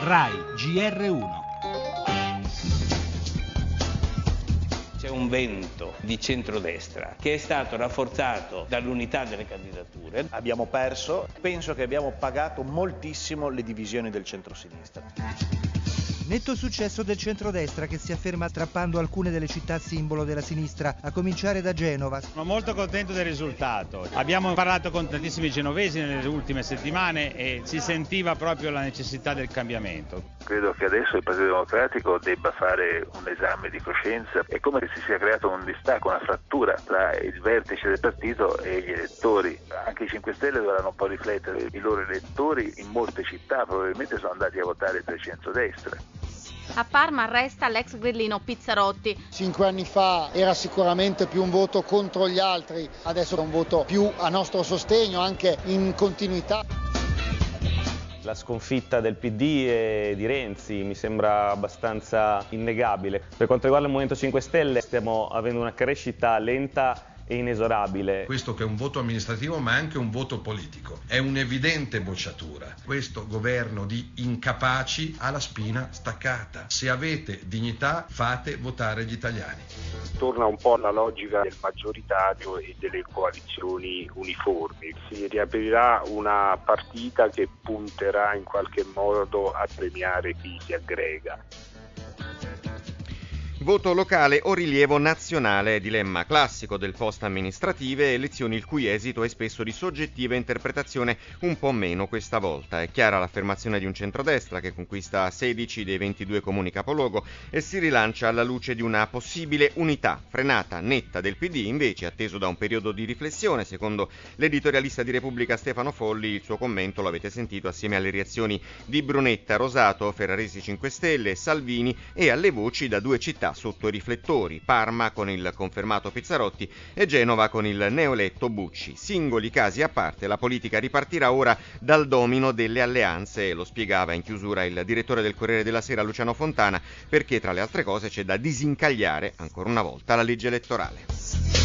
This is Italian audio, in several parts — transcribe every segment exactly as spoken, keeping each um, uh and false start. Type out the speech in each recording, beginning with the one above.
Rai G R uno. C'è un vento di centrodestra che è stato rafforzato dall'unità delle candidature. Abbiamo perso, penso che abbiamo pagato moltissimo le divisioni del centrosinistra. Netto successo del centrodestra che si afferma attrappando alcune delle città simbolo della sinistra, a cominciare da Genova. Sono molto contento del risultato. Abbiamo parlato con tantissimi genovesi nelle ultime settimane e si sentiva proprio la necessità del cambiamento. Credo che adesso il Partito Democratico debba fare un esame di coscienza. È come se si sia creato un distacco, una frattura tra il vertice del partito e gli elettori. Anche i cinque Stelle dovranno un po' riflettere. I loro elettori in molte città probabilmente sono andati a votare per centrodestra. A Parma arresta l'ex grillino Pizzarotti. Cinque anni fa era sicuramente più un voto contro gli altri, adesso è un voto più a nostro sostegno, anche in continuità. La sconfitta del P D e di Renzi mi sembra abbastanza innegabile. Per quanto riguarda il Movimento cinque Stelle stiamo avendo una crescita lenta e inesorabile. Questo che è un voto amministrativo ma anche un voto politico. È un'evidente bocciatura. Questo governo di incapaci ha la spina staccata. Se avete dignità fate votare gli italiani. Torna un po' alla logica del maggioritario e delle coalizioni uniformi. Si riaprirà una partita che punterà in qualche modo a premiare chi si aggrega. Voto locale o rilievo nazionale, dilemma classico del post amministrative, elezioni il cui esito è spesso di soggettiva interpretazione, un po' meno questa volta. È chiara l'affermazione di un centrodestra che conquista sedici dei ventidue comuni capoluogo e si rilancia alla luce di una possibile unità frenata netta del P D, invece atteso da un periodo di riflessione. Secondo l'editorialista di Repubblica Stefano Folli, il suo commento lo avete sentito assieme alle reazioni di Brunetta, Rosato, Ferraresi cinque Stelle, Salvini e alle voci da due città sotto i riflettori, Parma con il confermato Pizzarotti e Genova con il neoeletto Bucci. Singoli casi a parte, la politica ripartirà ora dal domino delle alleanze, lo spiegava in chiusura il direttore del Corriere della Sera Luciano Fontana, perché tra le altre cose c'è da disincagliare ancora una volta la legge elettorale.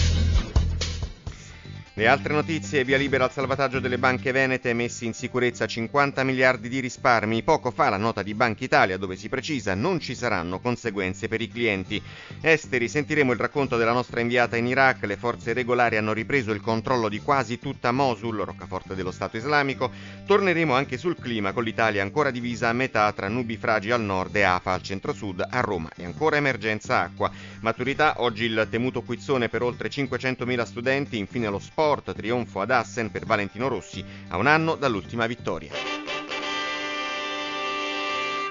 Le altre notizie: via libera al salvataggio delle banche venete, messi in sicurezza cinquanta miliardi di risparmi. Poco fa la nota di Banca Italia dove si precisa non ci saranno conseguenze per i clienti. Esteri, sentiremo il racconto della nostra inviata in Iraq. Le forze regolari hanno ripreso il controllo di quasi tutta Mosul, roccaforte dello Stato islamico. Torneremo anche sul clima, con l'Italia ancora divisa a metà tra nubifragi al nord e afa al centro-sud. A Roma e ancora emergenza acqua. Maturità, oggi il temuto quizzone per oltre cinquecentomila studenti. Infine lo sport, trionfo ad Assen per Valentino Rossi a un anno dall'ultima vittoria.